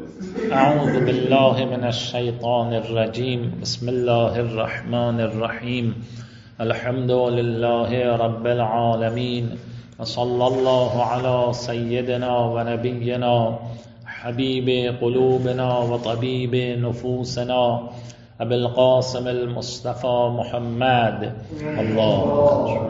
اعوذ بالله من الشیطان الرجیم. بسم الله الرحمن الرحیم. الحمد لله رب العالمین و صلی الله علی سیدنا و نبینا حبیب قلوبنا و طبیب نفوسنا ابی القاسم المصطفى محمد. الله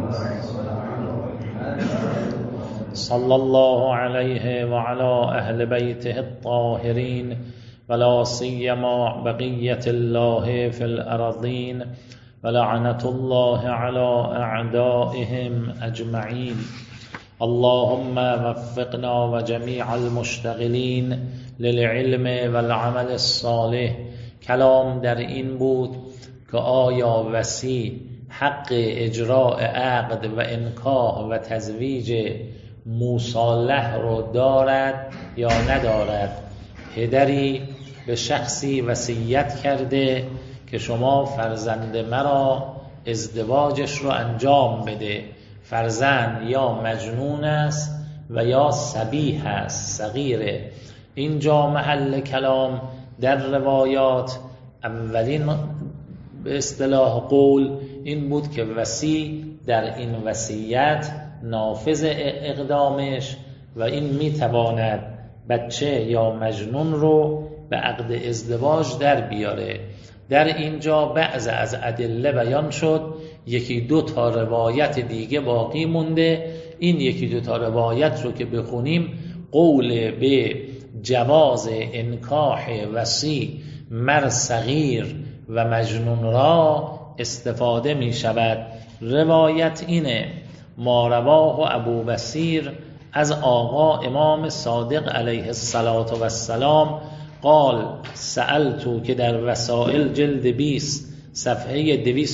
صلی الله علیه و علی اهل بیته الطاهرین ولا سیما بقیة الله فی الارضین ولعنة الله علی اعدائهم اجمعین. اللهم وفقنا و جمیع المشتغلین للعلم والعمل الصالح. کلام در این بود که آیا وصی حق اجراء عقد و انکاح و تزویج مصالح رو دارد یا ندارد؟ پدری به شخصی وصیت کرده که شما فرزند مرا ازدواجش رو انجام بده. فرزند یا مجنون است و یا صبی است، صغیره. اینجا محل کلام در روایات اولین به اصطلاح قول این بود که وصی در این وصیت نافذ اقدامش و این میتواند بچه یا مجنون رو به عقد ازدواج در بیاره. در اینجا بعض از ادله بیان شد، یکی دو تا روایت دیگه باقی مونده. این یکی دو تا روایت رو که بخونیم قول به جواز انکاح وصی مر صغیر و مجنون را استفاده می شود. روایت اینه: ما رواه ابو بصیر از آقا امام صادق علیه السلام قال سألتو، که در وسائل جلد 20 صفحه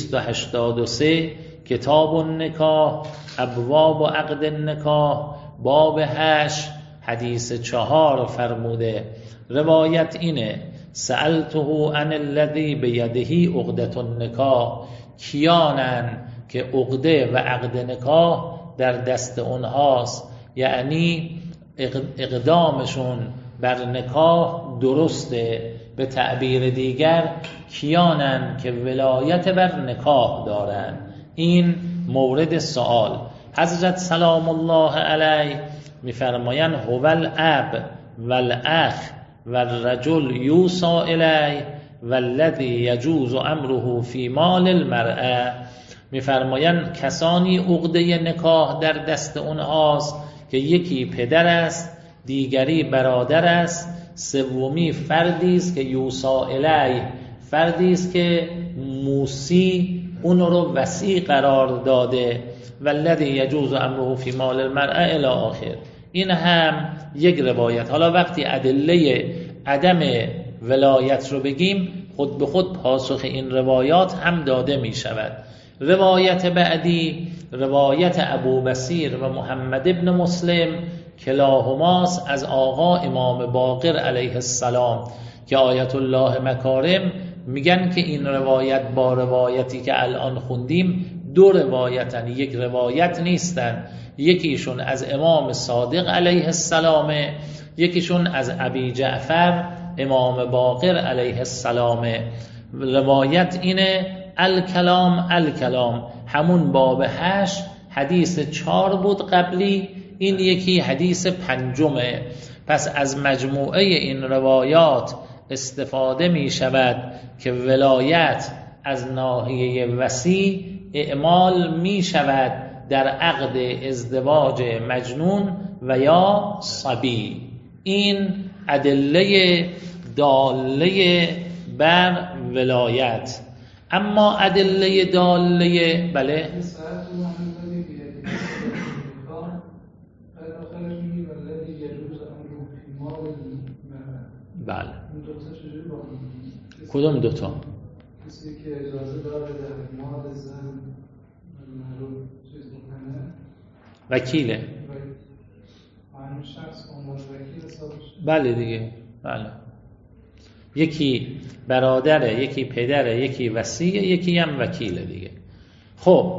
283 کتاب النکاح ابواب و عقد النکاح باب 8 حدیث 4 فرموده. روایت اینه: سألته عن الذی بیده عقدة النکاح. کیانن که عقده و عقد نکاح در دست اونهاست، یعنی اقدامشون بر نکاح درسته. به تعبیر دیگر کیانن که ولایت بر نکاح دارن. این مورد سوال. حضرت سلام الله علیه میفرمایند هو الاب والاخ والرجل یوصى الیه والذی یجوز امره فی مال المرأه. میفرمایند کسانی عقده نکاح در دست اونهاست که یکی پدر است، دیگری برادر است، سومی فردی است که یوصى الیه، فردی است که موصی اون رو وصی قرار داده. والذی یجوز امره فی مال المرأه الی آخر. این هم یک روایت. حالا وقتی ادله عدم ولایت رو بگیم خود به خود پاسخ این روایات هم داده می شود. روایت بعدی روایت ابو بصیر و محمد ابن مسلم کلاهماست از آقا امام باقر علیه السلام که آیت الله مکارم میگن که این روایت با روایتی که الان خوندیم دو روایتن، یک روایت نیستن. یکیشون از امام صادق علیه السلام، یکیشون از ابی جعفر امام باقر علیه السلام. روایت اینه: الکلام همون باب 8 حدیث 4 بود قبلی، این یکی حدیث 5. پس از مجموعه این روایات استفاده می شود که ولایت از ناحیه وصی اعمال می شود در عقد ازدواج مجنون و یا صبی. این ادله داله بر ولایت. اما ادله داله بله بله کدوم دوتا؟ کسی که اجازه داره در مال زن معلوم چیز بکنه وکیله. همین شخص عنوان وکیل حساب میشه. بله دیگه، بله. یکی برادره، یکی پدره، یکی وصیه، یکی هم وکیله دیگه. خب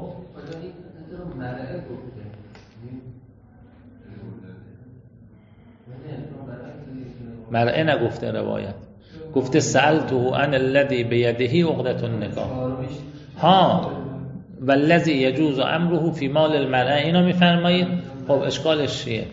مرعه نگفته روایت، گفته سألته عن الذی بیده عقدة النکاح. ها والذی یجوز امره فی مال المرأه، اینو میفرمایید. خب اشکالش چیه؟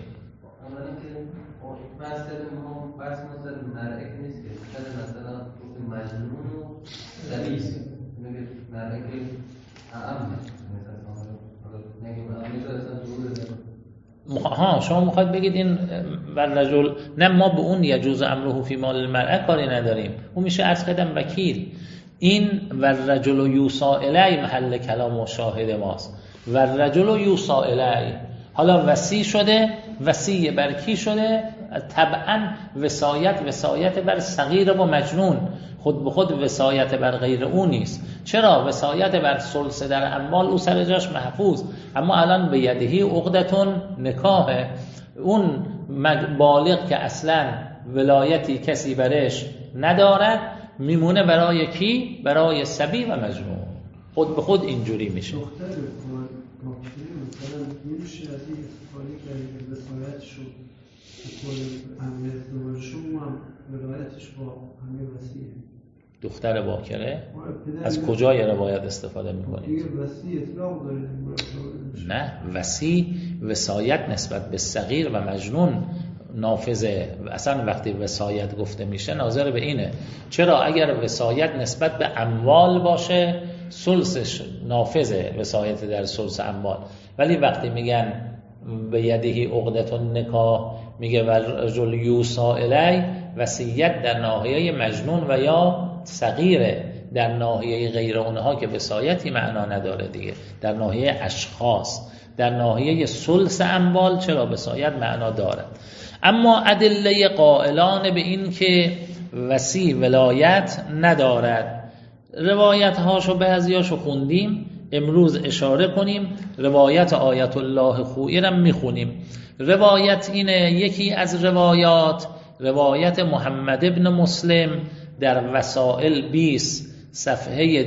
ها شما میخواید بگید این والرجل، نه ما به اون یجوز امره فی مال المرأه کاری نداریم، اون میشه از قدم وکیل. این والرجل یوصا الی محل کلام و شاهد ماست. والرجل یوصا الی، حالا وصی شده، وصی بر کی شده؟ طبعا وصایت بر صغیر و مجنون، خود به خود وصایت بر غیر اون نیست. چرا؟ وصایت بر ثلث در اموال او سر جاش محفوظ، اما الان به یدهی عقدتون نکاحه. اون بالغ که اصلا ولایتی کسی برش ندارد میمونه برای کی؟ برای صبی و مجنون، خود به خود اینجوری میشه. مثلا نمیشه از این استفاده که وصایتش رو بکنه امیر ازدواجشون هم ولایتش با امیر وصیه. دختر باکره از کجای روایت استفاده میکنید؟ دیگه وصی اطلاق داره. نه، وصی وصایت نسبت به صغیر و مجنون نافذه. اصلا وقتی وصایت گفته میشه ناظر به اینه. چرا؟ اگر وصایت نسبت به اموال باشه ثلثش نافذه، وصایت در ثلث اموال. ولی وقتی میگن به یدهی عقدة النکاح، میگه والرجل یوصا الی، وصیت در ناحیه مجنون و یا صغیره، در ناحیه غیر اونها که وصایتی معنا نداره دیگه، در ناحیه اشخاص، در ناحیه ثلث اموال چرا وصایت معنا داره. اما ادله قائلان به این که وصی ولایت ندارد، روایت هاشو بعضیاشو خوندیم، امروز اشاره کنیم. روایت آیت الله خویی را میخونیم. روایت اینه، یکی از روایت محمد ابن مسلم در وسائل 20 صفحه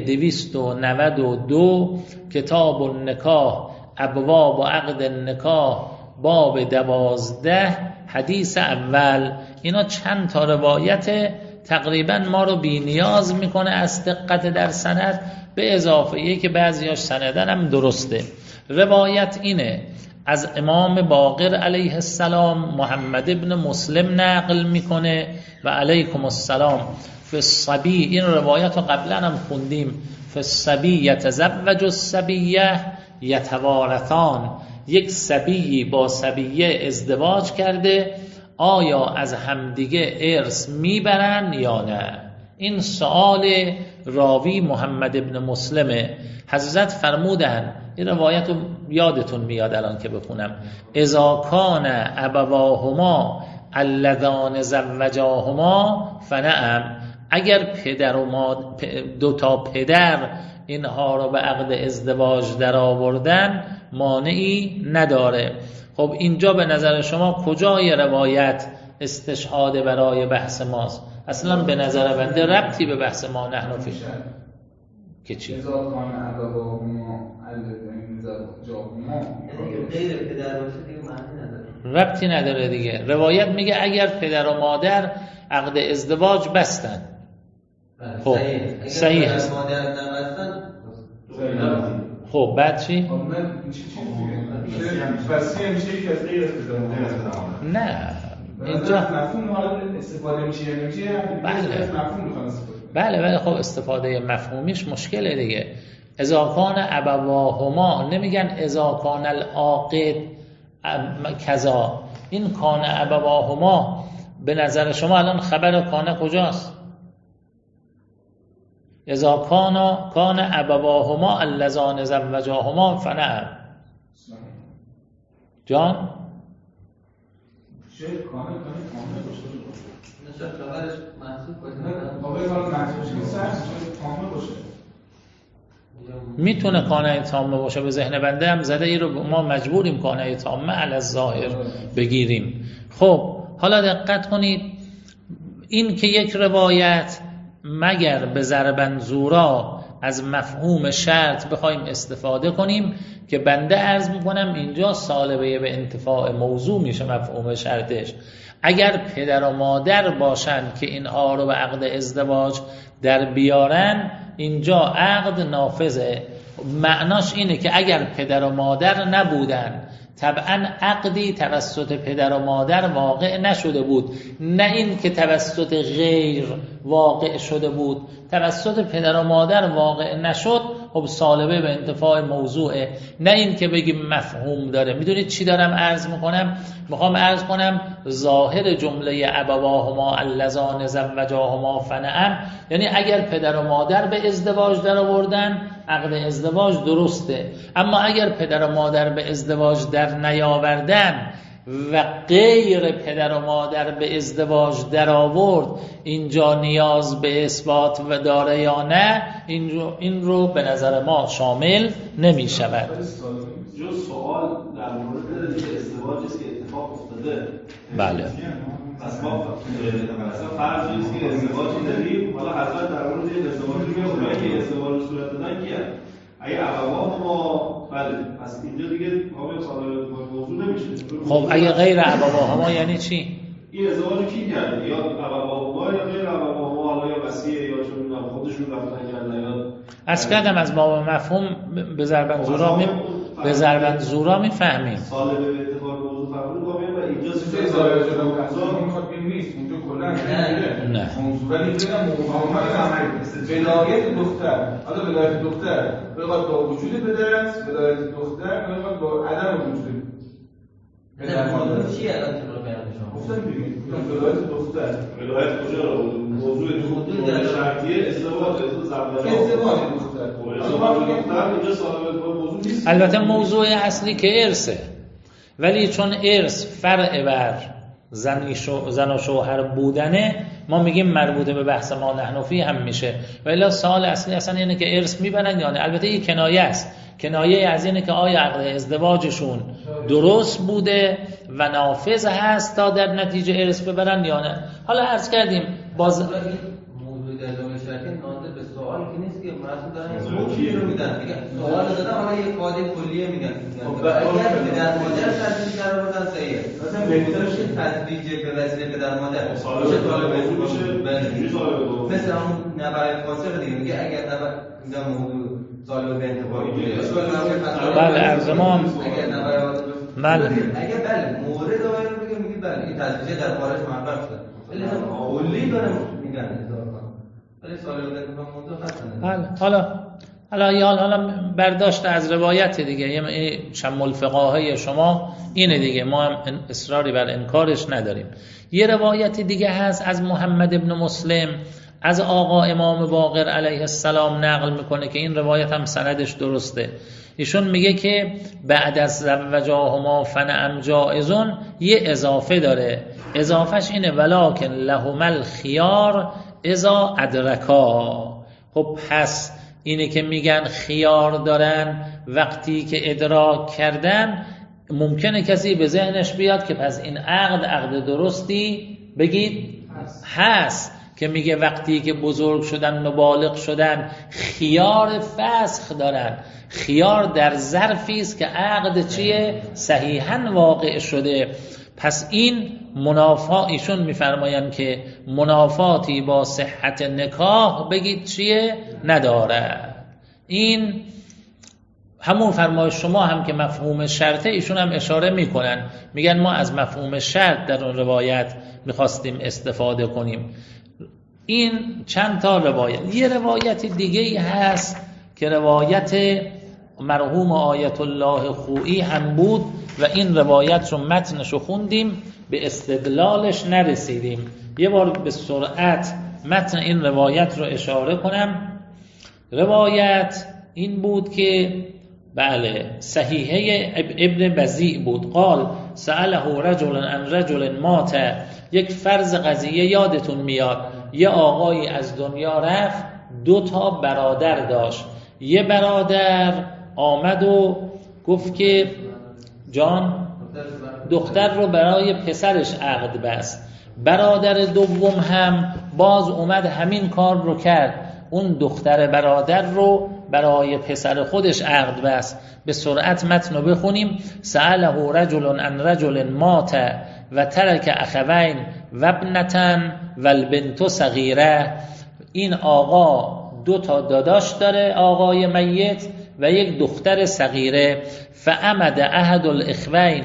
292 کتاب النکاح ابواب و عقد النکاح باب 12 حدیث اول. اینا چند تا روایت تقریبا ما رو بی نیاز میکنه از دقت در سند، به اضافه ای که بعضیاش سندن هم درسته. روایت اینه، از امام باقر علیه السلام محمد ابن مسلم نقل میکنه و علیکم السلام. فی الصبی، این روایت رو قبلا هم خوندیم، فی الصبی یتزوج الصبیه یتوارثان، یک صبی با صبیه ازدواج کرده، آیا از همدیگه ارث میبرن یا نه؟ این سوال راوی محمد ابن مسلمه. حضرت فرمودن، این روایت رو یادتون میاد الان که بخونم، اذا کان ابواهما اللذان زوجاهما فنعم، اگر پدر و دو تا پدر اینها رو به عقد ازدواج در آوردن مانعی نداره. خب اینجا به نظر شما کجای روایت استشهاد برای بحث ماست؟ اصلا به نظر بنده ربطی به بحث ما نحن فی که چی؟ ربطی نداره دیگه. روایت میگه اگر پدر و مادر عقد ازدواج بستن، خب صحیح هست. خب بعد چی؟ نه اینجا مفهوم استفاده میشه یا نمیشه؟ بله خب استفاده مفهومیش مشکله دیگه. اذا کان ابواهما، نمیگن اذا کان العاقد کذا. این کان ابواهما به نظر شما الان خبر کان کجاست؟ اذا کان ابواهما اللذان زوجاهما فنعم. جان شاید کامل باشه. نشه خبرش محسوب باشه. میتونه کانه تامه باشه. به ذهن بنده هم زده، ای رو ما مجبوریم کانه تامه علی الظاهر بگیریم. خب حالا دقت کنید، این که یک روایت مگر به ضربن زورا از مفهوم شرط بخوایم استفاده کنیم، که بنده عرض میکنم اینجا سالبه به انتفاع موضوع میشه مفهوم شرطش. اگر پدر و مادر باشن که اینها رو به عقد ازدواج در بیارن، اینجا عقد نافذه. معناش اینه که اگر پدر و مادر نبودن، طبعا عقدی توسط پدر و مادر واقع نشده بود، نه این که توسط غیر واقع شده بود. توسط پدر و مادر واقع نشد، خب سالبه به انتفاع موضوعه، نه این که بگیم مفهوم داره. میدونید چی دارم عرض میکنم؟ میخوام عرض کنم ظاهر جمله ابواهما اللذان زوجاهما فنعم، یعنی اگر پدر و مادر به ازدواج در آوردن، عقد ازدواج درسته. اما اگر پدر و مادر به ازدواج در نیاوردن و غیر پدر و مادر به ازدواج در آورد، اینجا نیاز به اثبات و داره یا نه، این رو به نظر ما شامل نمی شود. جز سوال در مورد ازدواجی است که اتفاق افتاده. بله. پس ما مثلا فرض کنید که ازدواجی داریم، حالا حضرت در مورد ازدواجی میگه اونایی که ازدواج صورت دادن کیه؟ اگه ابواه ما بله، پس اینجا دیگه قابل صادر موضوع نمیشه. خب اگه غیر ابواه ما یعنی چی؟ این ازدواج کی کرده؟ یا ابواه ما یا غیر ابواه ما، حالا یا وصیه یا چون خودشون رفتن کردن یا از کردم از باب مفهوم به ضربن زورا میفهمیم. سال به اتفاق موضوع فرمود قابل و اینجا سه سال جدا میخواد ببین نیست اونجا کلا نه ولی بگم ولایت دختر، حالا ولایت دختر بخواد با وجود پدر است، ولایت دختر بخواد با عدم وجود پدر مادر چی الان چرا بیان شما گفتم ببین ولایت دختر ولایت کجا رو موضوع شرطیه ازدواج دختر اینجا صاحب موضوع نیست. البته موضوع اصلی که ارثه، ولی چون ارث فرع بر زن و شوهر بودنه، ما میگیم مربوطه به بحث ما نحنفی هم میشه. و الا سوال اصلی اصلا اینه که ارث میبرن یا نه. البته این کنایه است، کنایه از اینه که آیا عقد ازدواجشون درست بوده و نافذ هست تا در نتیجه ارث ببرن یا نه. حالا عرض کردیم باز موضوع دلایل شرطی ناظر به سوالی که نیست که مسئول دارن موضوع رو میدن، میگن سوال دادن حالا یک قاعده کلیه میگن. اگر پدر مادر تدریج در آوردن صحیحه، مثلا بهتره تدریج به وسیله پدر مادر میشه طالب علم باشه، مثل اون نبرد فاصله دیگه میگه اگر نبرد موضوع طالب به انتفاعی بله عرض ما اگر نبرد بله اگر بله مورد رو میگه بله این تدریج در خارج محبت شده، ولی کلی داره میگن حالا برداشت از روایت دیگه، یه شمل الفقاهه شما اینه دیگه، ما هم اصراری بر انکارش نداریم. یه روایت دیگه هست از محمد ابن مسلم از آقا امام باقر علیه السلام نقل میکنه که این روایت هم سندش درسته. ایشون میگه که بعد از زوجاهما فنعم جائزون یه اضافه داره، اضافهش اینه ولکن لهم الخیار اذا ادرکا. خب پس اینه که میگن خیار دارن وقتی که ادراک کردن. ممکنه کسی به ذهنش بیاد که پس این عقد درستی بگید هست که میگه وقتی که بزرگ شدن و بالغ شدن خیار فسخ دارن. خیار در ظرفی است که عقد چیه؟ صحیحاً واقع شده. پس این ایشون میفرمایند که منافاتی با صحت نکاح بگید چیه؟ نداره. این همون فرمایش شما هم که مفهوم شرطه، ایشون هم اشاره میکنن، میگن ما از مفهوم شرط در اون روایت میخواستیم استفاده کنیم. این چند تا روایت. یه روایت دیگه هست که روایت مرحوم آیت الله خویی هم بود و این روایت رو متنش رو خوندیم، به استدلالش نرسیدیم. یه بار به سرعت متن این روایت رو اشاره کنم. روایت این بود که بله صحیحه ابن بزیع بود. قال سأله رجل عن رجل مات. یک فرض قضیه یادتون میاد، یه آقایی از دنیا رفت، 2 برادر داشت. یه برادر آمد و گفت که جان دختر رو برای پسرش عقد بست. برادر دوم هم باز اومد همین کار رو کرد، اون دختر برادر رو برای پسر خودش عقد بست. به سرعت متن رو بخونیم. سأله رجل عن رجل مات. و ترک اخوین و ابنتن و البنت صغیره. این آقا 2 تا داداش داره، آقای میت، و یک دختر صغیره. فعمد احد الاخوین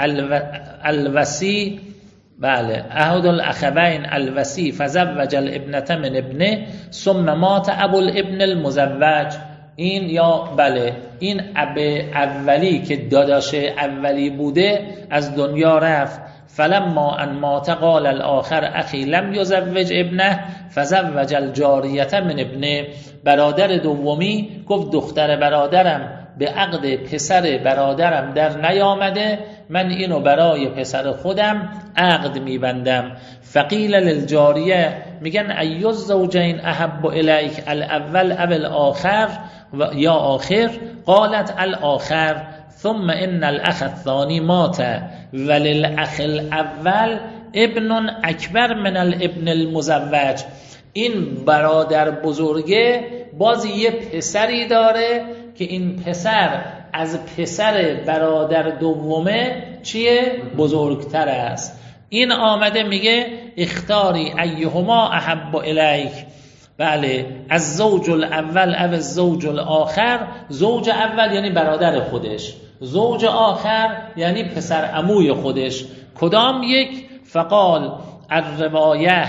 الوسی، بله، احد الاخوین الوسی فزوج الابنه من ابنه ثم مات ابو الابن المزوج. این یا بله این اب اولی که داداش اولی بوده از دنیا رفت. فلما ان مات قال الاخر اخی لم یزوج ابنه فزوج الجاریه من ابنه. برادر دومی گفت دختر برادرم به عقد پسر برادرم در نیامده، من اینو برای پسر خودم عقد میبندم. فقیل للجاریه، میگن ای الزوجین احب الیک الاول ام الاخر یا آخر؟ قالت الاخر. ثم ان الاخ الثانی مات وللاخ الاول ابن اکبر من الابن المزوج. این برادر بزرگه باز یه پسری داره که این پسر از پسر برادر دومه چیه؟ بزرگتر است. این آمده میگه اختاری ایهما احب الیک، بله، از زوج الاول او الزوج الاخر. زوج اول یعنی برادر خودش، زوج آخر یعنی پسر عموی خودش، کدام یک؟ فقال الروایه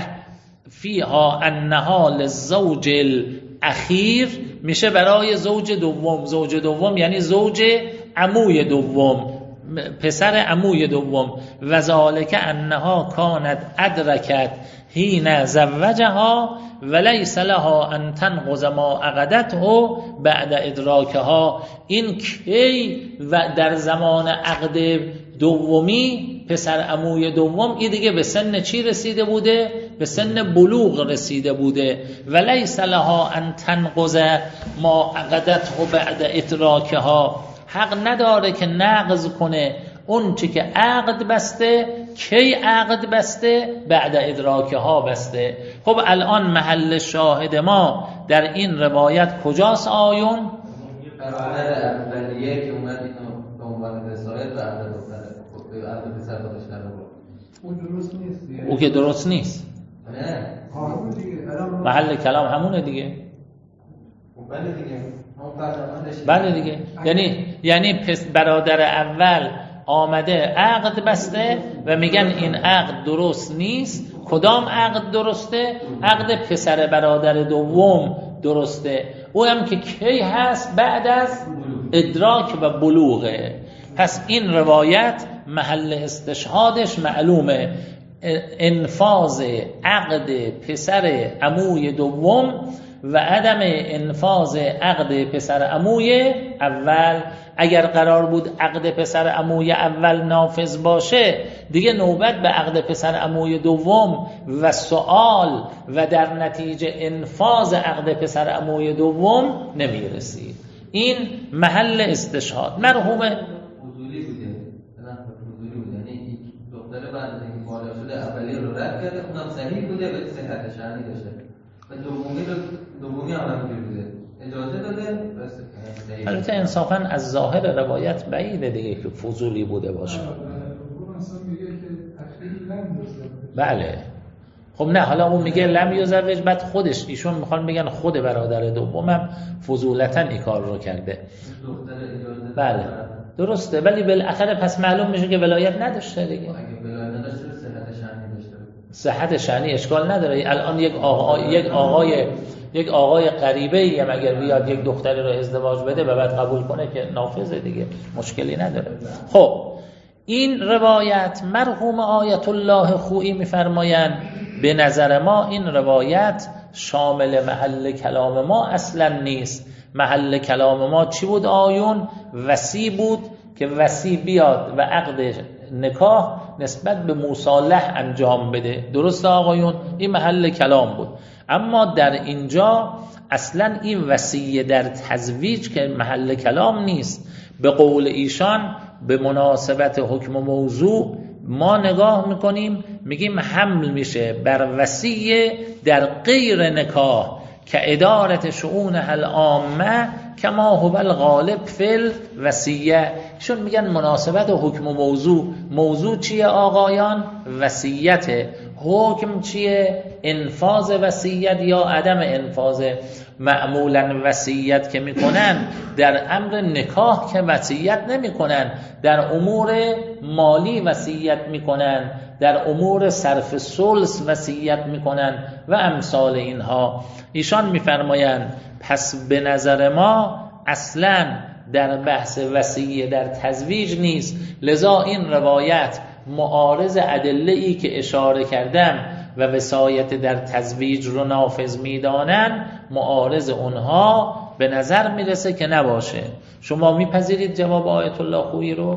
فیها انها للزوج الاخیر، میشه برای زوج دوم. زوج دوم یعنی زوج عموی دوم، پسر عموی دوم. و ذالک انها کانت ادرکت حین زوجها ولیس لها ان تنقض ما عقدته بعد ادراکها. این کی و در زمان عقد دومی پسر عموی دوم این دیگه به سن چی رسیده بوده؟ به سن بلوغ رسیده بوده. ولیس لها ان تنقض ما عقدته بعد ادراکها، حق نداره که نقض کنه اون چی که عقد بسته. کی عقد بسته؟ بعد ادراکها بسته. خب الان محل شاهد ما در این روایت کجاست آیون؟ برادر اولیه که اومد اینو به عنوان وسایل بعد پسر خودش کرده بود. اون درست نیست دیگه. او که درست نیست. نه همون دیگه. محل کلام همونه دیگه. بله دیگه. همون فرزندش. بله دیگه. یعنی برادر اول آمده عقد بسته و میگن این عقد درست نیست. کدام عقد درسته؟ عقد پسر برادر دوم درسته. او هم که کی هست؟ بعد از ادراک و بلوغه. پس این روایت محل استشهادش معلومه، انفاذ عقد پسر عموی دوم و عدم انفاذ عقد پسر عموی اول. اگر قرار بود عقد پسر عموی اول نافذ باشه دیگه نوبت به عقد پسر عموی دوم و سوال و در نتیجه انفاذ عقد پسر عموی دوم نمیرسید. این محل استشهاد. مرحوم حضوری بوده، یعنی دختر بعد از اینکه بالا شده اولی رو رد کرده، اونم صحیح بوده و صحت شرعی داشته و دومی هم همینجوری بوده، اجازه داده. البته انصافا از ظاهر روایت بعیده دیگه که فضولی بوده باشه. بله خب نه، حالا اون میگه لم یزوج، بعد خودش ایشون میخوان بگن خود برادر دومم فضولتا این کار رو کرده. بله درسته، ولی بالاخره پس معلوم میشه که ولایت نداشته دیگه. اگه ولایت نداشته صحت شرعی داشته. صحت شرعی اشکال نداره. الان یک آقای غریبه اگر بیاد یک دختری رو ازدواج بده و بعد قبول کنه که نافذه دیگه، مشکلی نداره. خب این روایت مرحوم آیت الله خویی میفرمایند به نظر ما این روایت شامل محل کلام ما اصلا نیست. محل کلام ما چی بود آیون؟ وصی بود که وصی بیاد و عقد نکاح نسبت به مصالح انجام بده. درست آقایون؟ این محل کلام بود. اما در اینجا اصلا این وصیه در تزویج که محل کلام نیست. به قول ایشان به مناسبت حکم موضوع ما نگاه میکنیم میگیم حمل میشه بر وصیه در غیر نکاح که ادارت شؤون العامه کما هو الغالب فی الوصیه. ایشون میگن مناسبت و حکم و موضوع چیه آقایان؟ وصیت. حکم چیه؟ انفاذ وصیت یا عدم انفاذ. معمولا وصیت که میکنن در امر نکاح که وصیت نمیکنن، در امور مالی وصیت میکنن، در امور صرف ثلث وصیت میکنن و امثال اینها. ایشان میفرمایند پس به نظر ما اصلا در بحث وصیه در تزویج نیست، لذا این روایت معارض ادله‌ای که اشاره کردم و وصایت در تزویج رو نافذ میدانن، معارض اونها به نظر میرسه که نباشه. شما میپذیرید جواب آیت الله خویی رو؟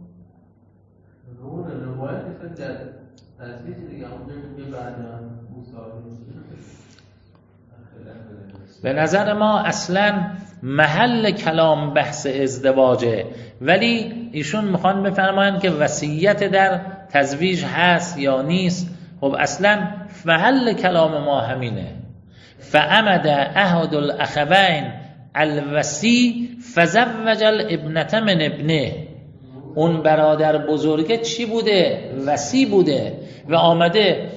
روایت در تزویج دیگه اون بعد به نظر ما اصلا محل کلام بحث ازدواجه، ولی ایشون میخوان بفرمایند که وصیت در تزویج هست یا نیست. خب اصلا محل کلام ما همینه. فعمد احد الاخوین الوصی فزوج الابنه من ابنه. اون برادر بزرگه چی بوده؟ وصی بوده و آمده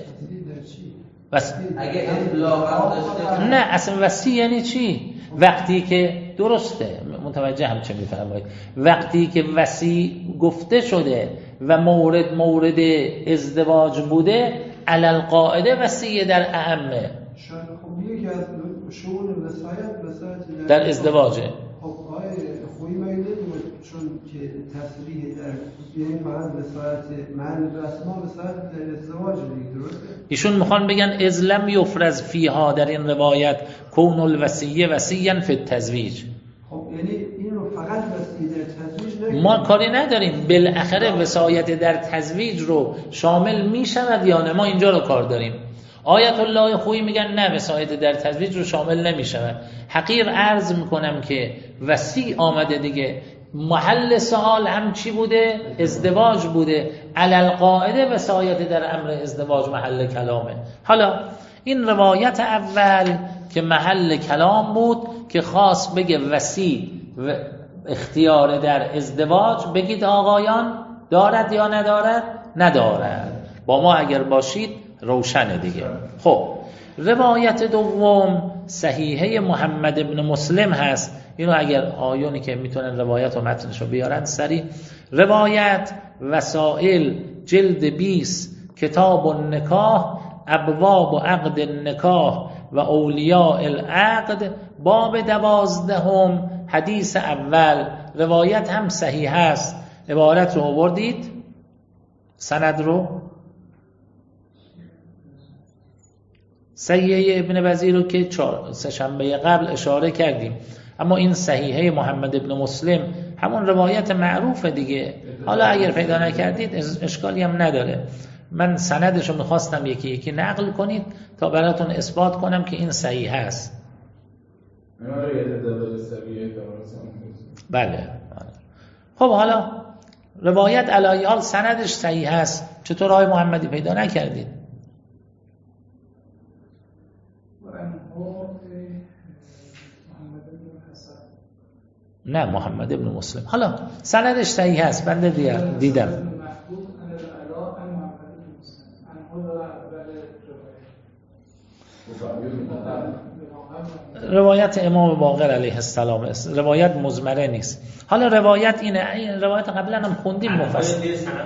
اگه اطلاق داشته. نه اصلا وصی یعنی چی؟ وقتی که درسته، متوجه هم چه میفرمایید، وقتی که وصی گفته شده و مورد ازدواج بوده، علل قاعده وصیه در اعمه. خب یکی از شؤون وصایت در ازدواجه. خب خویی مگه چون که تصریح در این محل وصایت محل رسما وصایت در ازدواج دیگه، درسته؟ ایشون میخوان بگن از لم یفرض فیها در این روایت کون الوصیه وصیا فی التزویج. خب یعنی این رو فقط وصیه در تزویج نگیم؟ ما کاری نداریم، بالاخره وصایت در تزویج رو شامل میشود یا نه، ما اینجا رو کار داریم. آیت الله خویی میگن نه وصایت در تزویج رو شامل نمیشود. حقیر عرض میکنم که وصی آمده دیگه، محل سوال هم چی بوده؟ ازدواج بوده. علل قاعده وصایت در امر ازدواج محل کلامه. حالا این روایت اول که محل کلام بود که خاص بگه وصی و اختیار در ازدواج، بگید آقایان دارد یا ندارد؟ ندارد. با ما اگر باشید روشنه دیگه. خب روایت دوم صحیحه محمد ابن مسلم هست. اینو اگر آیونی که میتونن روایت و متنشو بیارن سریع. روایت وسائل جلد 20 کتاب النکاح ابواب و عقد النکاح و اولیاء العقد باب 12 حدیث اول. روایت هم صحیح هست. عبارت رو آوردید؟ سند رو؟ صحیحه ابن وزیر رو که سه‌شنبه قبل اشاره کردیم، اما این صحیحه محمد ابن مسلم همون روایت معروف دیگه. حالا اگر پیدا نکردید اشکالی هم نداره، من سندشو میخواستم یکی یکی نقل کنید تا براتون اثبات کنم که این صحیح هست. بله. خب حالا روایت علی حال سندش صحیح هست، چطور آقای محمدی پیدا نکردید؟ نه محمد ابن مسلم. حالا سندش صحیح هست، بنده دیدم. روایت امام باقر علیه السلام است، روایت مزمره نیست. حالا روایت اینه، این روایت قبلا هم خوندیم مفصل.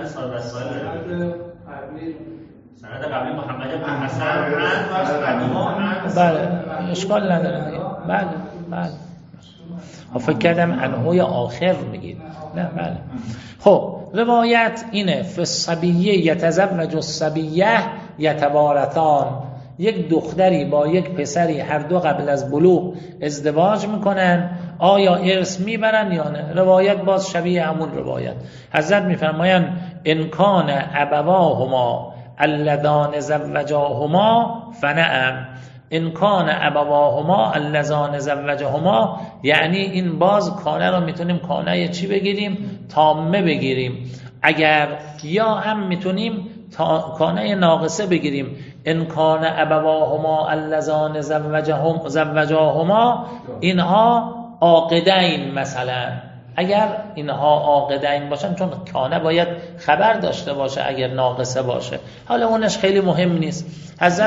سند قبلی محمد بن حسن بله اشکال نداره. بله بله. فکر کردم انهوی آخر میگید. نه بله. خب روایت اینه فی الصبیه یتزوج الصبیه یتبارتان. یک دختری با یک پسری هر دو قبل از بلوغ ازدواج میکنن، آیا ارث میبرن یا نه؟ روایت باز شبیه همون روایت. حضرت میفرمایند ان کان ابواهما اللذان زوجاهما فنعم. ان کان ابواهما اللذان زوجاهما، یعنی این باز کانه رو میتونیم کانه چی بگیریم؟ تامه بگیریم. اگر یا هم میتونیم کانه ناقصه بگیریم. ان کان ابواهما اللذان زوجاهما، اینها عاقدین مثلا، اگر اینها عاقدین باشن، چون کانه باید خبر داشته باشه اگر ناقصه باشه، حالا اونش خیلی مهم نیست. حضرت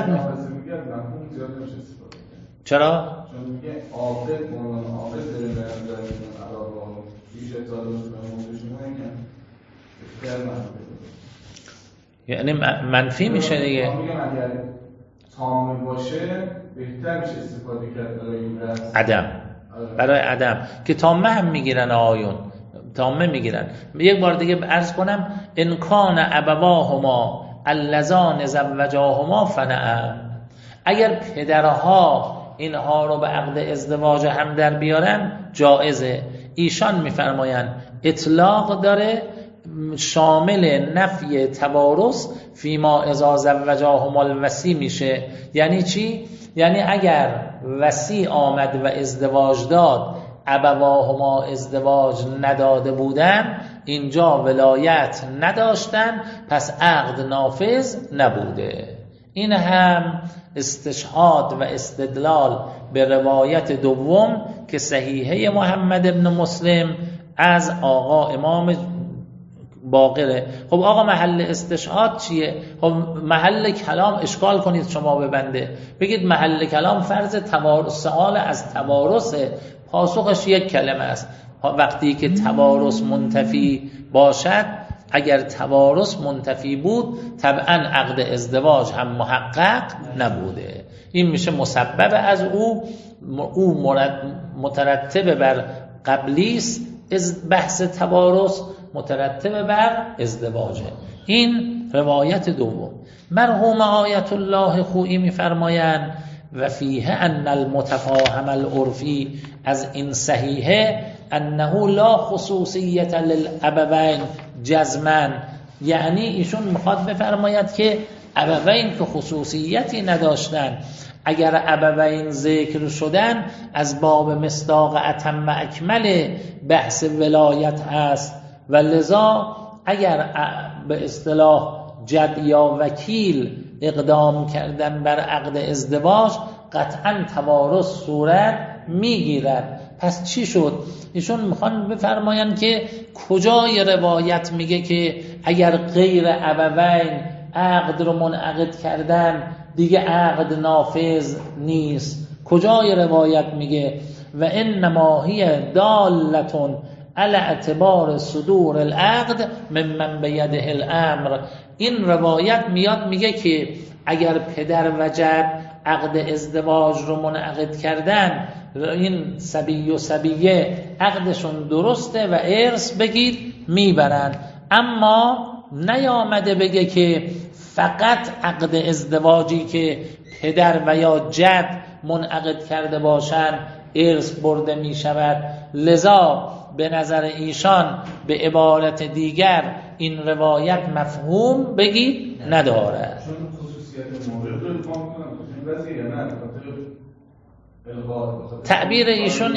چرا؟ چون میگه عاقد عنوان عاقد داره به نظر علاوه پیش تعارض یعنی منفی میشه دیگه. میگم اگر تام باشه بهتر میشه استفاده کرد برای این عدم، برای عدم که تامه هم میگیرن آیون، تامه میگیرن. یک بار دیگه عرض کنم ان کان ابواهما اللذان زوجاهما فنعم، اگر پدرها اینها رو به عقد ازدواج هم در بیارن جایزه. ایشان میفرمایند اطلاق داره شامل نفی توارث فیما اذا زوجاهما الوصی میشه. یعنی چی؟ یعنی اگر وصی آمد و ازدواج داد، ابواهما ازدواج نداده بودن، اینجا ولایت نداشتن، پس عقد نافذ نبوده. این هم استشهاد و استدلال به روایت دوم که صحیحه محمد ابن مسلم از آقا امام باقره. خب آقا محل استشهاد چیه؟ خب محل کلام اشکال کنید شما به بنده، بگید محل کلام فرض سؤال از توارث، پاسخش یک کلمه است. وقتی که توارث منتفی باشد، اگر توارث منتفی بود طبعا عقد ازدواج هم محقق نبوده. این میشه مسبب از او مترتب بر قبلیست، بحث توارث مترتب بر ازدواجه. این روایت دوم. مرحوم آیت الله خویی میفرمایند و فیه ان المتفاهم العرفی، از این صحیحه انه لا خصوصیت للابوین جزما، یعنی ایشون میخواد بفرماید که ابوین که خصوصیتی نداشتن، اگر ابوین ذکر شدن از باب مصداق اتم اکمل بحث ولایت هست و لذا اگر به اصطلاح جد یا وکیل اقدام کردن بر عقد ازدواج قطعا توارث صورت میگیرد. پس چی شد؟ ایشون میخوان بفرماین که کجای روایت میگه که اگر غیر ابوین عقد رو منعقد کردن دیگه عقد نافذ نیست؟ کجای روایت میگه و انما هی دالتون علی اعتبار صدور العقد ممن بیده الامر؟ این روایت میاد میگه که اگر پدر و جد عقد ازدواج رو منعقد کردن، این صبی و صبیه عقدشون درسته و ارث بگید میبرن، اما نیامده بگه که فقط عقد ازدواجی که پدر و یا جد منعقد کرده باشن ارث برده می شود. لذا به نظر ایشان به عبارت دیگر این روایت مفهوم بگید نداره. چون خصوصیت مورد رو اتفاق کنم وضعیه نه تعبیر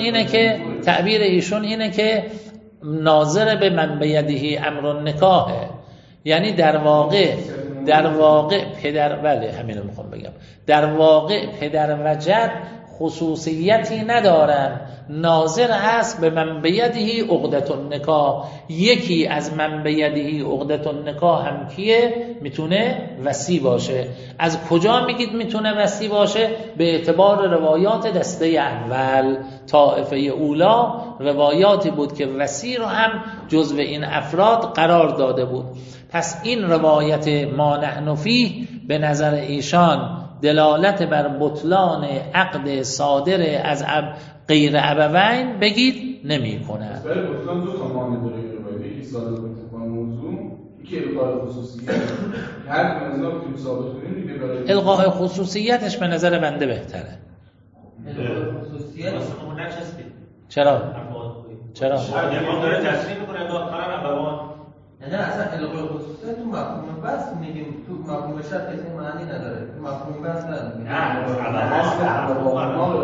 ایشون اینه که ناظر به من بیدهی امر نکاحه، یعنی در واقع پدر، بله همین رو میخوام بگم، در واقع پدر و جد خصوصیتی ندارن، ناظر هست به من بیدهی عقدة النکاح. یکی از من بیدهی عقدة النکاح هم کیه؟ میتونه وصی باشه. از کجا میگید میتونه وصی باشه؟ به اعتبار روایات دسته اول، طائفه اولا روایاتی بود که وصی رو هم جزو این افراد قرار داده بود. پس این روایت ما نحن فیه به نظر ایشان دلالت بر بطلان عقد صادر از غیر ابوین بگید نمی کند. برای بطلان دو تا معنی داره روایت، یکی صادر به اتفاق موضوع، یکی القاء خصوصیت. هر کنزا بتونیم ثابت کنیم دیگه برای القاء خصوصیتش به نظر بنده بهتره. القاء خصوصیت اون نچسبید. چرا؟ ما داره تصریح میکنه دادخارن ابوان. نه اصلا القاء خصوصیت تو مفهوم بس میگیم، تو مفهوم شرط کسی معنی نداره، تو مفهوم بس نداره. نه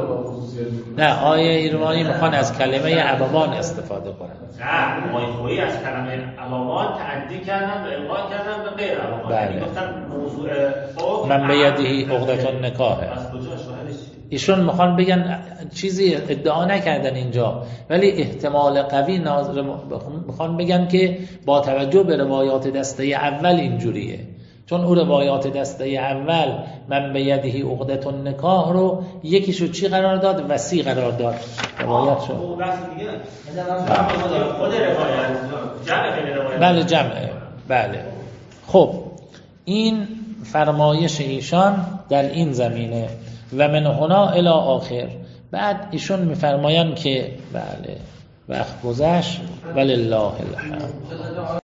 خصوصیت میکنه. نه آیه ایروانی میخوان از کلمه ابوان استفاده کنن. نه آقای خویی از کلمه ابوان تعدی کردن و الغا کردن به غیر ابوان. بله. گفتن موضوع حکم من به یدهی عقدة النکاح. از کجا شاهدش؟ ایشون میخوان بگن چیزی ادعا نکردن اینجا، ولی احتمال قوی میخوان بگن که با توجه به روایات دسته اول اینجوریه، چون او روایات دسته اول من به یدهی عقدة النکاح رو یکیشو چی قرار داد؟ وسیع قرار داد روایت شد. او بحث دیگه خود روایت جمع بین روایت. بله جمعه. بله. خب این فرمایش ایشان در این زمینه و من هنا الی آخر. بعد ایشون میفرمایند که بله وقت گذشت ولله الحمد.